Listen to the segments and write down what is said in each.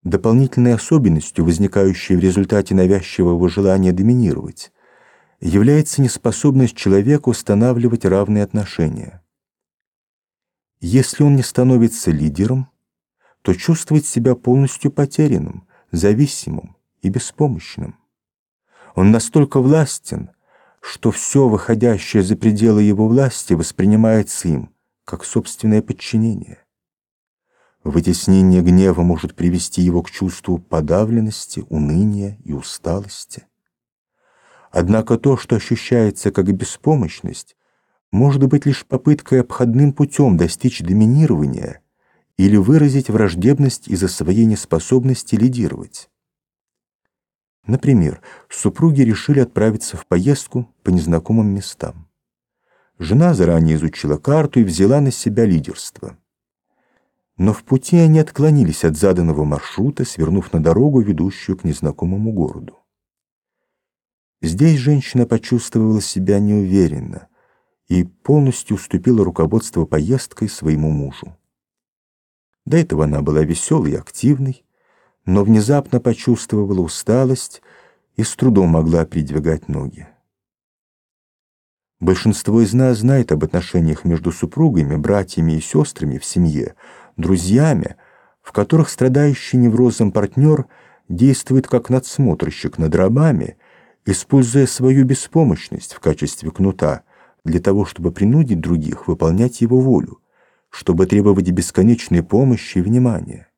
Дополнительной особенностью, возникающей в результате навязчивого желания доминировать, является неспособность человека устанавливать равные отношения. Если он не становится лидером, то чувствует себя полностью потерянным, зависимым и беспомощным. Он настолько властен, что все, выходящее за пределы его власти, воспринимается им как собственное подчинение. Вытеснение гнева может привести его к чувству подавленности, уныния и усталости. Однако то, что ощущается как беспомощность, может быть лишь попыткой обходным путем достичь доминирования или выразить враждебность из-за своей неспособности лидировать. Например, супруги решили отправиться в поездку по незнакомым местам. Жена заранее изучила карту и взяла на себя лидерство. Но в пути они отклонились от заданного маршрута, свернув на дорогу, ведущую к незнакомому городу. Здесь женщина почувствовала себя неуверенно и полностью уступила руководство поездкой своему мужу. До этого она была веселой и активной, но внезапно почувствовала усталость и с трудом могла передвигать ноги. Большинство из нас знает об отношениях между супругами, братьями и сестрами в семье, друзьями, в которых страдающий неврозом партнер действует как надсмотрщик над рабами, используя свою беспомощность в качестве кнута для того, чтобы принудить других выполнять его волю, чтобы требовать бесконечной помощи и внимания.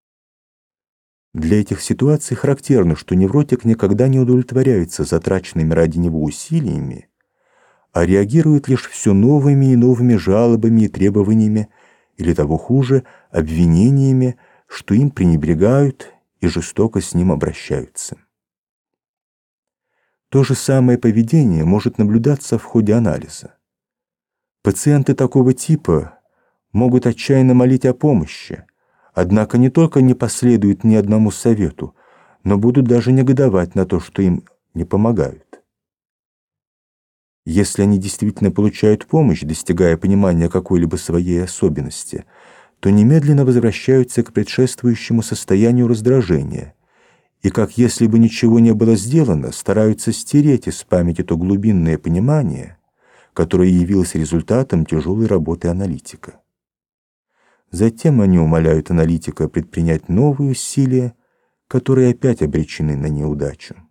Для этих ситуаций характерно, что невротик никогда не удовлетворяется затраченными ради него усилиями, а реагирует лишь все новыми и новыми жалобами и требованиями, или того хуже, обвинениями, что им пренебрегают и жестоко с ним обращаются. То же самое поведение может наблюдаться в ходе анализа. Пациенты такого типа могут отчаянно молить о помощи, однако не только не последуют ни одному совету, но будут даже негодовать на то, что им не помогают. Если они действительно получают помощь, достигая понимания какой-либо своей особенности, то немедленно возвращаются к предшествующему состоянию раздражения и, как если бы ничего не было сделано, стараются стереть из памяти то глубинное понимание, которое явилось результатом тяжелой работы аналитика. Затем они умоляют аналитика предпринять новые усилия, которые опять обречены на неудачу.